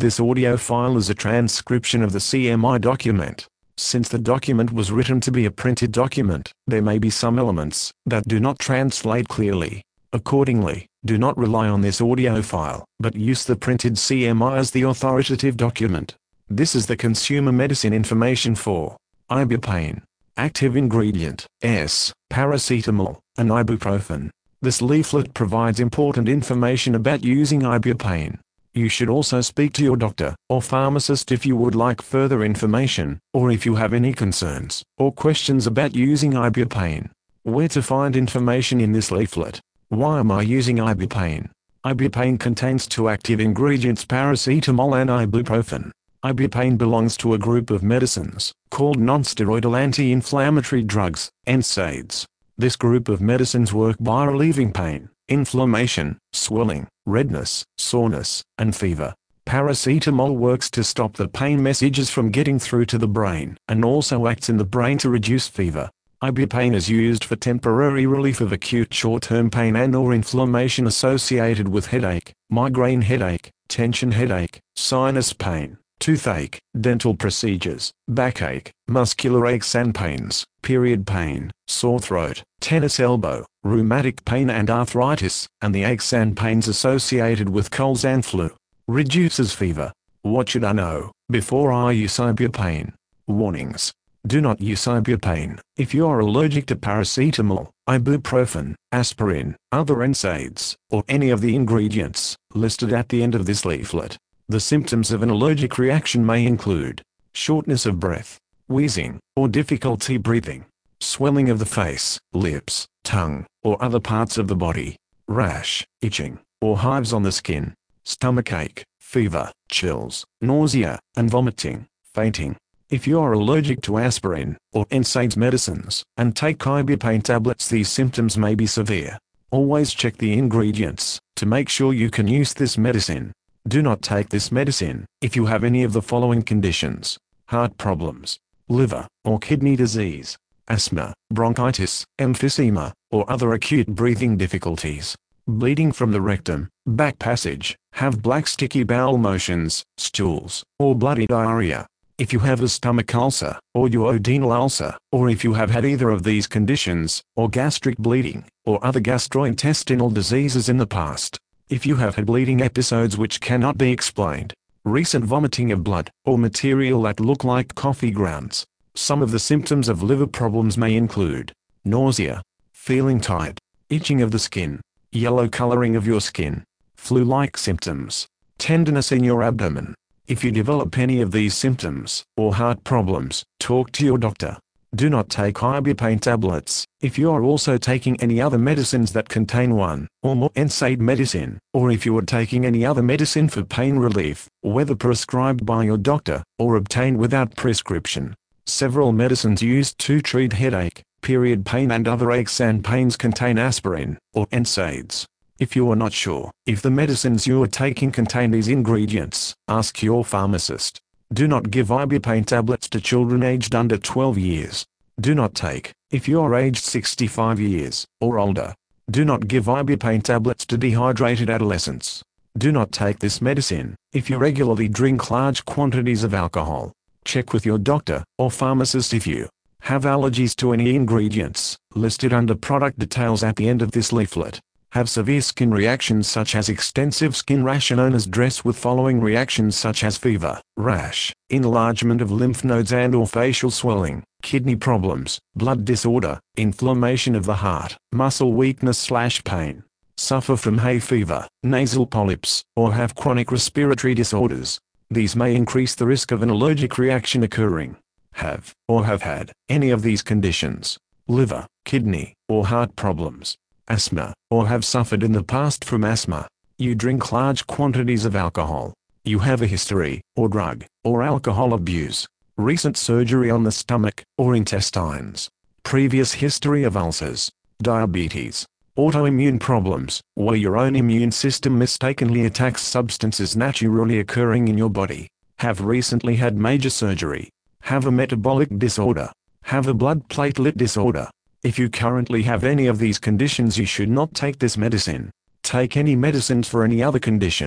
This audio file is a transcription of the CMI document. Since the document was written to be a printed document, there may be some elements that do not translate clearly. Accordingly, do not rely on this audio file, but use the printed CMI as the authoritative document. This is the consumer medicine information for ibuprofen. Active ingredient, S, paracetamol, and ibuprofen. This leaflet provides important information about using ibuprofen. You should also speak to your doctor or pharmacist if you would like further information, or if you have any concerns or questions about using ibuprofen. Where to find information in this leaflet? Why am I using ibuprofen? Ibuprofen contains two active ingredients, paracetamol and ibuprofen. Ibuprofen belongs to a group of medicines called nonsteroidal anti-inflammatory drugs, NSAIDs. This group of medicines work by relieving pain, inflammation, swelling, redness, soreness, and fever. Paracetamol works to stop the pain messages from getting through to the brain, and also acts in the brain to reduce fever. Ibuprofen is used for temporary relief of acute short-term pain and/or inflammation associated with headache, migraine headache, tension headache, sinus pain, toothache, dental procedures, backache, muscular aches and pains, period pain, sore throat, tennis elbow, rheumatic pain and arthritis, and the aches and pains associated with colds and flu. Reduces fever. What should I know before I use ibuprofen? Warnings. Do not use ibuprofen if you are allergic to paracetamol, ibuprofen, aspirin, other NSAIDs, or any of the ingredients listed at the end of this leaflet. The symptoms of an allergic reaction may include shortness of breath, wheezing, or difficulty breathing, swelling of the face, lips, tongue, or other parts of the body, rash, itching, or hives on the skin, stomachache, fever, chills, nausea, and vomiting, fainting. If you are allergic to aspirin or NSAIDs medicines and take ibuprofen tablets, these symptoms may be severe. Always check the ingredients to make sure you can use this medicine. Do not take this medicine if you have any of the following conditions: heart problems, liver or kidney disease, asthma, bronchitis, emphysema, or other acute breathing difficulties, bleeding from the rectum, back passage, have black sticky bowel motions, stools, or bloody diarrhea. If you have a stomach ulcer, or duodenal ulcer, or if you have had either of these conditions, or gastric bleeding, or other gastrointestinal diseases in the past. If you have had bleeding episodes which cannot be explained, recent vomiting of blood, or material that look like coffee grounds. Some of the symptoms of liver problems may include nausea, feeling tired, itching of the skin, yellow coloring of your skin, flu-like symptoms, tenderness in your abdomen. If you develop any of these symptoms, or heart problems, talk to your doctor. Do not take ibuprofen tablets if you are also taking any other medicines that contain one or more NSAID medicine, or if you are taking any other medicine for pain relief, whether prescribed by your doctor or obtained without prescription. Several medicines used to treat headache, period pain and other aches and pains contain aspirin or NSAIDs. If you are not sure if the medicines you are taking contain these ingredients, ask your pharmacist. Do not give ibuprofen tablets to children aged under 12 years. Do not take if you are aged 65 years or older. Do not give ibuprofen tablets to dehydrated adolescents. Do not take this medicine if you regularly drink large quantities of alcohol. Check with your doctor or pharmacist if you have allergies to any ingredients listed under product details at the end of this leaflet. Have severe skin reactions such as extensive skin rash known as DRESS with following reactions such as fever, rash, enlargement of lymph nodes and/or facial swelling, kidney problems, blood disorder, inflammation of the heart, muscle weakness/pain, suffer from hay fever, nasal polyps, or have chronic respiratory disorders. These may increase the risk of an allergic reaction occurring. Have, or have had, any of these conditions: liver, kidney, or heart problems, asthma, or have suffered in the past from asthma. You drink large quantities of alcohol. You have a history, or drug, or alcohol abuse. Recent surgery on the stomach, or intestines. Previous history of ulcers. Diabetes. Autoimmune problems, where your own immune system mistakenly attacks substances naturally occurring in your body. Have recently had major surgery. Have a metabolic disorder. Have a blood platelet disorder. If you currently have any of these conditions, you should not take this medicine. Take any medicines for any other condition.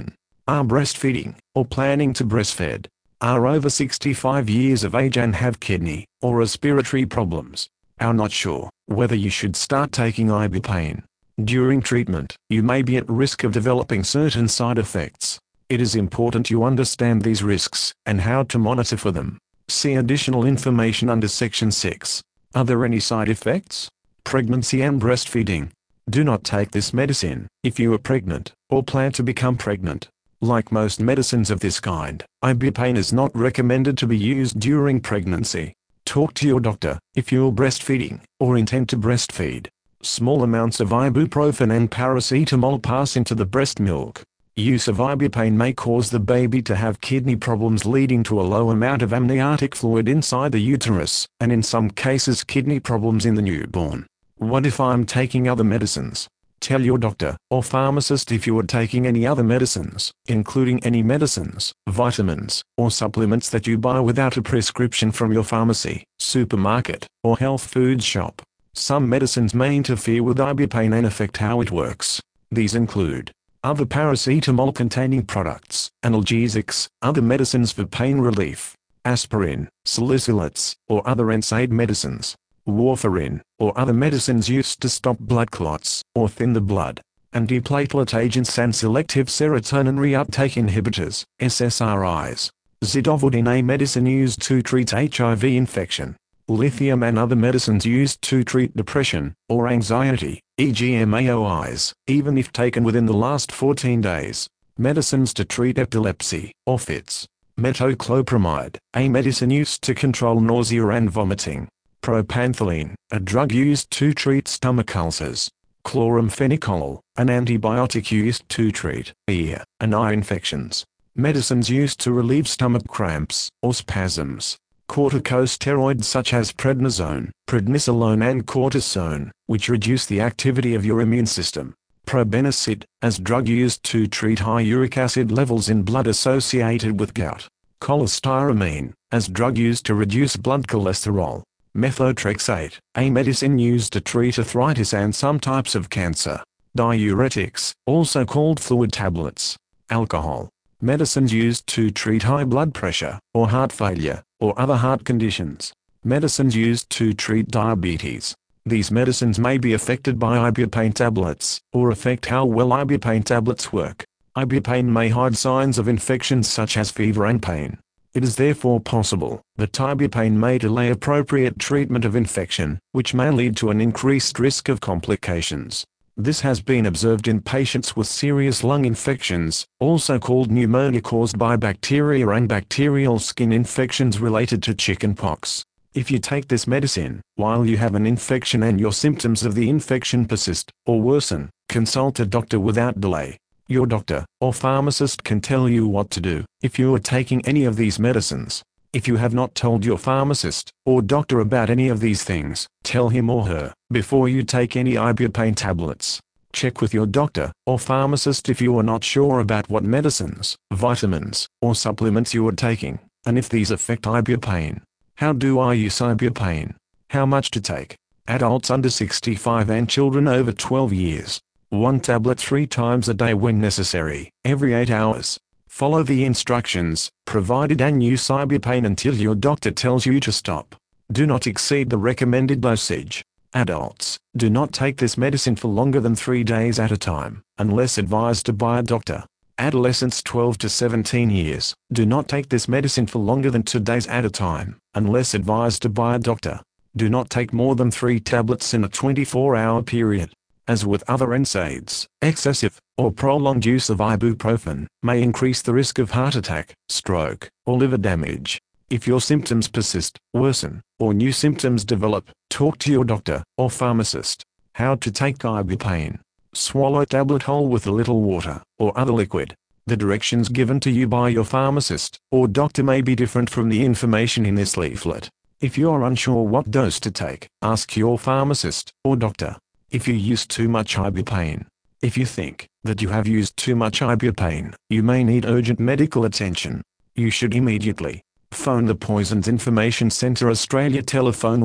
are breastfeeding, or planning to breastfeed, are over 65 years of age and have kidney or respiratory problems, are not sure whether you should start taking ibuprofen. During treatment, you may be at risk of developing certain side effects. It is important you understand these risks and how to monitor for them. See additional information under Section 6. Are there any side effects? Pregnancy and breastfeeding. Do not take this medicine if you are pregnant or plan to become pregnant. Like most medicines of this kind, ibuprofen is not recommended to be used during pregnancy. Talk to your doctor if you are breastfeeding or intend to breastfeed. Small amounts of ibuprofen and paracetamol pass into the breast milk. Use of ibuprofen may cause the baby to have kidney problems, leading to a low amount of amniotic fluid inside the uterus, and in some cases kidney problems in the newborn. What if I'm taking other medicines? Tell your doctor or pharmacist if you are taking any other medicines, including any medicines, vitamins, or supplements that you buy without a prescription from your pharmacy, supermarket, or health food shop. Some medicines may interfere with ibuprofen and affect how it works. These include other paracetamol-containing products, analgesics, other medicines for pain relief, aspirin, salicylates, or other NSAID medicines, warfarin, or other medicines used to stop blood clots or thin the blood, antiplatelet agents and selective serotonin reuptake inhibitors, SSRIs, zidovudine, a medicine used to treat HIV infection, lithium, and other medicines used to treat depression or anxiety, e.g. MAOIs, even if taken within the last 14 days, medicines to treat epilepsy or fits, metoclopramide, a medicine used to control nausea and vomiting, propanthyline, a drug used to treat stomach ulcers, chloramphenicol, an antibiotic used to treat ear and eye infections, medicines used to relieve stomach cramps or spasms, corticosteroids such as prednisone, prednisolone, and cortisone, which reduce the activity of your immune system, probenecid, as drug used to treat high uric acid levels in blood associated with gout, cholestyramine, as drug used to reduce blood cholesterol, methotrexate, a medicine used to treat arthritis and some types of cancer, diuretics, also called fluid tablets, alcohol, medicines used to treat high blood pressure or heart failure or other heart conditions, medicines used to treat diabetes. These medicines may be affected by ibuprofen tablets or affect how well ibuprofen tablets work. Ibuprofen may hide signs of infections such as fever and pain. It is therefore possible that ibuprofen may delay appropriate treatment of infection, which may lead to an increased risk of complications. This has been observed in patients with serious lung infections, also called pneumonia caused by bacteria, and bacterial skin infections related to chickenpox. If you take this medicine while you have an infection and your symptoms of the infection persist or worsen, consult a doctor without delay. Your doctor or pharmacist can tell you what to do if you are taking any of these medicines. If you have not told your pharmacist or doctor about any of these things, tell him or her before you take any ibuprofen tablets. Check with your doctor or pharmacist if you are not sure about what medicines, vitamins, or supplements you are taking, and if these affect ibuprofen. How do I use ibuprofen? How much to take? Adults under 65 and children over 12 years. 1 tablet 3 times a day when necessary, every 8 hours. Follow the instructions provided and use ibuprofen until your doctor tells you to stop. Do not exceed the recommended dosage. Adults, do not take this medicine for longer than 3 days at a time, unless advised by a doctor. Adolescents 12 to 17 years, do not take this medicine for longer than 2 days at a time, unless advised by a doctor. Do not take more than 3 tablets in a 24-hour period. As with other NSAIDs, excessive or prolonged use of ibuprofen may increase the risk of heart attack, stroke, or liver damage. If your symptoms persist, worsen, or new symptoms develop, talk to your doctor or pharmacist. How to take ibuprofen. Swallow tablet whole with a little water or other liquid. The directions given to you by your pharmacist or doctor may be different from the information in this leaflet. If you are unsure what dose to take, ask your pharmacist or doctor. If you use too much ibuprofen. If you think that you have used too much ibuprofen, you may need urgent medical attention. You should immediately phone the Poisons Information Centre Australia, telephone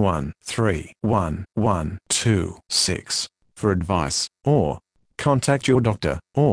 131126 for advice, or contact your doctor or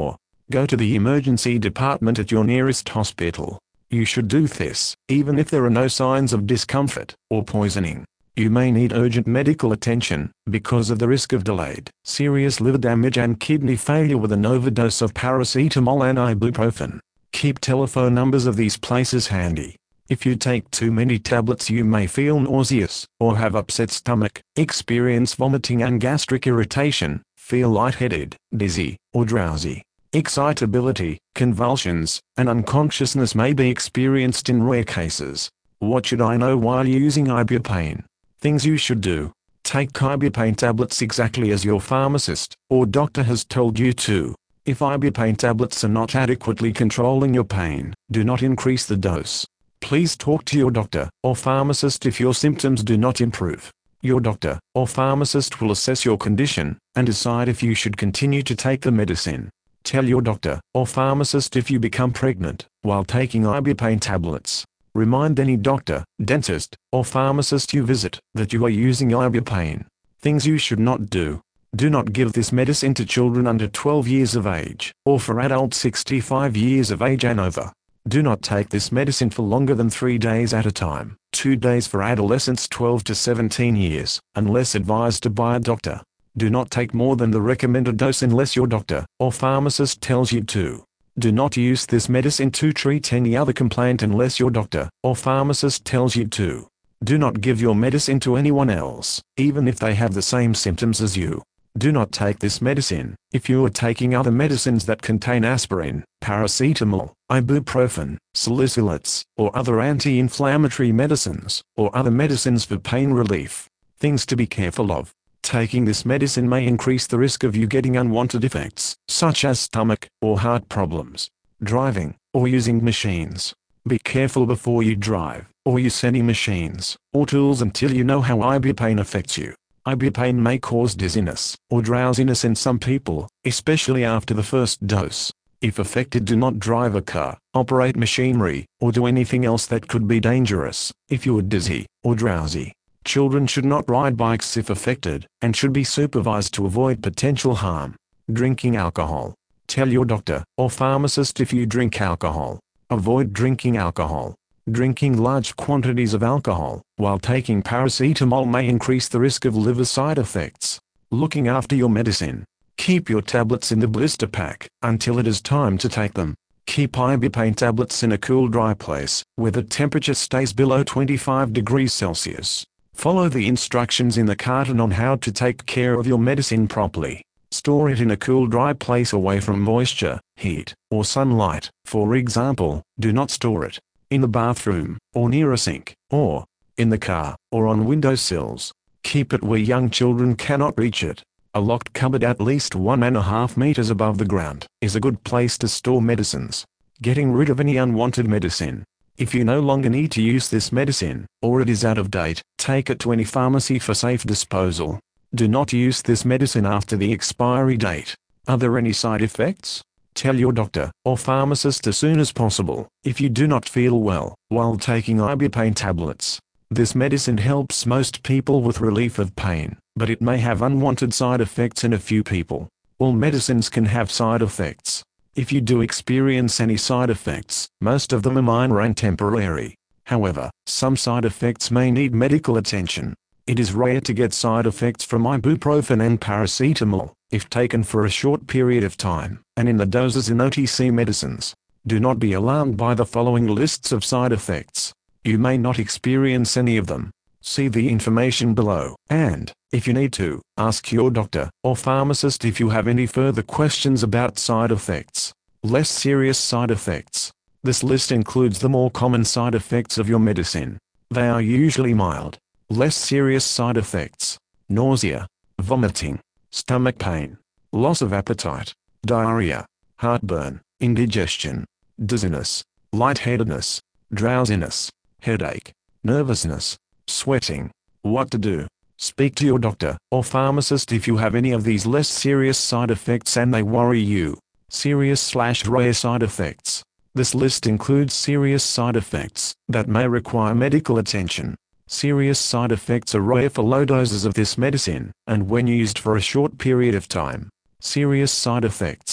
Go to the emergency department at your nearest hospital. You should do this, even if there are no signs of discomfort or poisoning. You may need urgent medical attention because of the risk of delayed, serious liver damage and kidney failure with an overdose of paracetamol and ibuprofen. Keep telephone numbers of these places handy. If you take too many tablets, you may feel nauseous, or have upset stomach, experience vomiting and gastric irritation, feel lightheaded, dizzy, or drowsy. Excitability, convulsions, and unconsciousness may be experienced in rare cases. What should I know while using ibuprofen? Things you should do. Take ibuprofen tablets exactly as your pharmacist or doctor has told you to. If ibuprofen tablets are not adequately controlling your pain, do not increase the dose. Please talk to your doctor or pharmacist if your symptoms do not improve. Your doctor or pharmacist will assess your condition and decide if you should continue to take the medicine. Tell your doctor or pharmacist if you become pregnant while taking ibuprofen tablets. Remind any doctor, dentist, or pharmacist you visit that you are using ibuprofen. Things you should not do. Do not give this medicine to children under 12 years of age, or for adults 65 years of age and over. Do not take this medicine for longer than 3 days at a time, 2 days for adolescents 12 to 17 years, unless advised by a doctor. Do not take more than the recommended dose unless your doctor or pharmacist tells you to. Do not use this medicine to treat any other complaint unless your doctor or pharmacist tells you to. Do not give your medicine to anyone else, even if they have the same symptoms as you. Do not take this medicine if you are taking other medicines that contain aspirin, paracetamol, ibuprofen, salicylates, or other anti-inflammatory medicines, or other medicines for pain relief. Things to be careful of. Taking this medicine may increase the risk of you getting unwanted effects, such as stomach or heart problems. Driving, or using machines. Be careful before you drive, or use any machines, or tools until you know how ibuprofen affects you. Ibuprofen may cause dizziness, or drowsiness in some people, especially after the first dose. If affected, do not drive a car, operate machinery, or do anything else that could be dangerous, if you are dizzy, or drowsy. Children should not ride bikes if affected, and should be supervised to avoid potential harm. Drinking alcohol. Tell your doctor or pharmacist if you drink alcohol. Avoid drinking alcohol. Drinking large quantities of alcohol while taking paracetamol may increase the risk of liver side effects. Looking after your medicine. Keep your tablets in the blister pack until it is time to take them. Keep ibuprofen tablets in a cool, dry place where the temperature stays below 25 degrees Celsius. Follow the instructions in the carton on how to take care of your medicine properly. Store it in a cool, dry place away from moisture, heat, or sunlight. For example, do not store it in the bathroom, or near a sink, or in the car, or on windowsills. Keep it where young children cannot reach it. A locked cupboard at least 1.5 meters above the ground is a good place to store medicines. Getting rid of any unwanted medicine. If you no longer need to use this medicine, or it is out of date, take it to any pharmacy for safe disposal. Do not use this medicine after the expiry date. Are there any side effects? Tell your doctor or pharmacist as soon as possible if you do not feel well while taking ibuprofen tablets. This medicine helps most people with relief of pain, but it may have unwanted side effects in a few people. All medicines can have side effects. If you do experience any side effects, most of them are minor and temporary. However, some side effects may need medical attention. It is rare to get side effects from ibuprofen and paracetamol, if taken for a short period of time, and in the doses in OTC medicines. Do not be alarmed by the following lists of side effects. You may not experience any of them. See the information below, and, if you need to, ask your doctor or pharmacist if you have any further questions about side effects. Less serious side effects. This list includes the more common side effects of your medicine. They are usually mild. Less serious side effects: nausea, vomiting, stomach pain, loss of appetite, diarrhea, heartburn, indigestion, dizziness, lightheadedness, drowsiness, headache, nervousness, sweating. What to do? Speak to your doctor or pharmacist if you have any of these less serious side effects and they worry you. Serious/rare side effects. This list includes serious side effects that may require medical attention. Serious side effects are rare for low doses of this medicine, and when used for a short period of time. Serious side effects.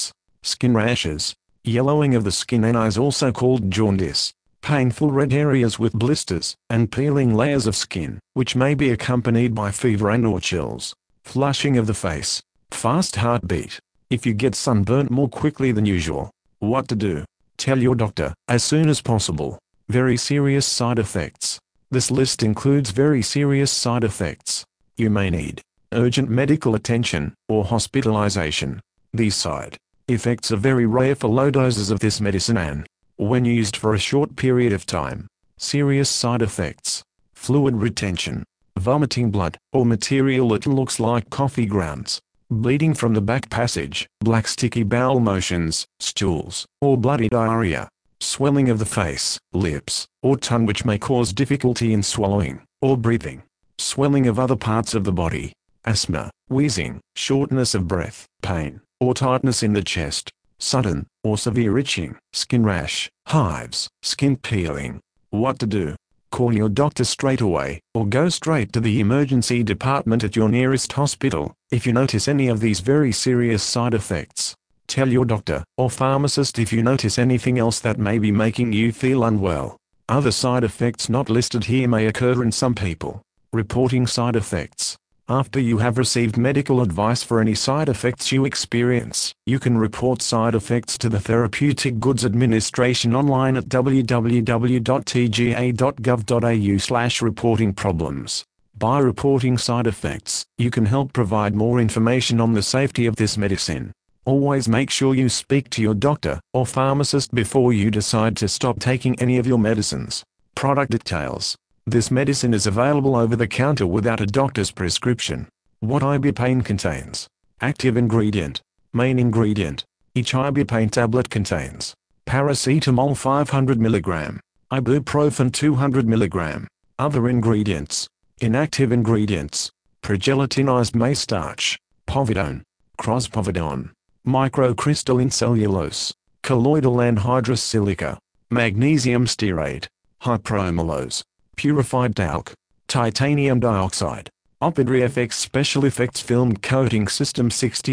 skin rashes, yellowing of the skin and eyes also called jaundice, painful red areas with blisters, and peeling layers of skin, which may be accompanied by fever and/or chills, flushing of the face, fast heartbeat. If you get sunburnt more quickly than usual, what to do? Tell your doctor as soon as possible. Very serious side effects. This list includes very serious side effects. You may need urgent medical attention or hospitalization. These side effects are very rare for low doses of this medicine and, when used for a short period of time, serious side effects: fluid retention, vomiting blood or material that looks like coffee grounds, bleeding from the back passage, black sticky bowel motions, stools, or bloody diarrhea, swelling of the face, lips, or tongue which may cause difficulty in swallowing or breathing, swelling of other parts of the body, asthma, wheezing, shortness of breath, pain, or tightness in the chest, sudden or severe itching, skin rash, hives, skin peeling. What to do? Call your doctor straight away, or go straight to the emergency department at your nearest hospital. If you notice any of these very serious side effects, tell your doctor or pharmacist if you notice anything else that may be making you feel unwell. Other side effects not listed here may occur in some people. Reporting side effects. After you have received medical advice for any side effects you experience, you can report side effects to the Therapeutic Goods Administration online at www.tga.gov.au/reporting-problems. By reporting side effects, you can help provide more information on the safety of this medicine. Always make sure you speak to your doctor or pharmacist before you decide to stop taking any of your medicines. Product details. This medicine is available over the counter without a doctor's prescription. What ibuprofen contains? Active ingredient. Main ingredient. Each ibuprofen tablet contains paracetamol 500 mg, ibuprofen 200 mg. Other ingredients. Inactive ingredients: progelatinized maize starch, povidone, crospovidone, microcrystalline cellulose, colloidal anhydrous silica, magnesium stearate, hypromellose, purified talc, titanium dioxide, Opidre FX Special Effects Film Coating System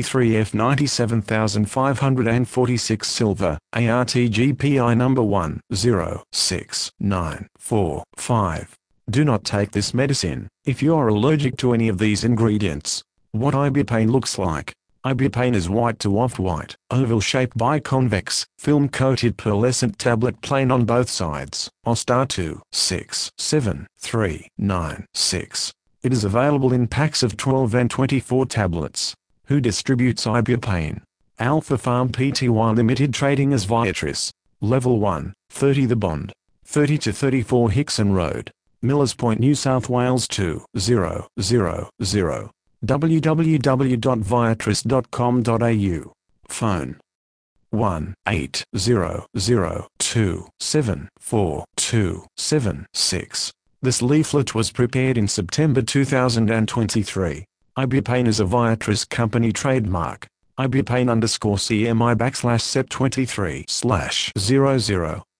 63F97546 Silver, ARTGPI number 106945. Do not take this medicine if you are allergic to any of these ingredients. What ibuprofen looks like. Ibuprofen is white to off-white, oval-shaped biconvex, film-coated pearlescent tablet plain on both sides. OSTAR 267396. It is available in packs of 12 and 24 tablets. Who distributes ibuprofen? Alpha Pharm Pty Limited, trading as Viatris. Level 1, 30 The Bond, 30 to 34 Hickson Road, Millers Point, New South Wales 20000. www.viatris.com.au. Phone 1-8002744276. This leaflet was prepared in September 2023. Ibuprofen is a Viatris company trademark. Ibuprofen _CMI /SEP23/00.